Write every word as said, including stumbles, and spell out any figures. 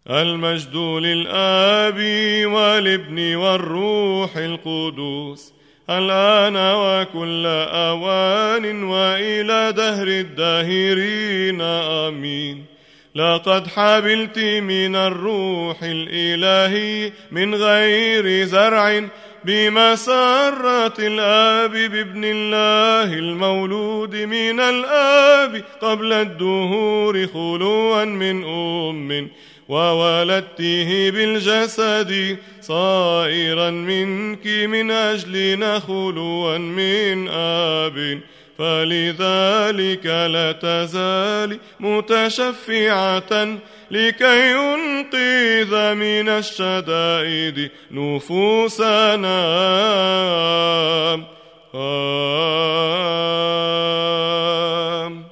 المجد للآب والابن والروح القدوس الآن وكل أوان وإلى دهر الداهرين آمين. لقد حبلت من الروح الإلهي من غير زرع بمسرة الآب بابن الله المولود من الآب قبل الدهور خلوا من أم، وولدته بالجسد صائرا منك من أجلنا خلوا من آب، فلذلك لا تزال متشفعة لكي ينقذ من الشدائد نفوسنا. آم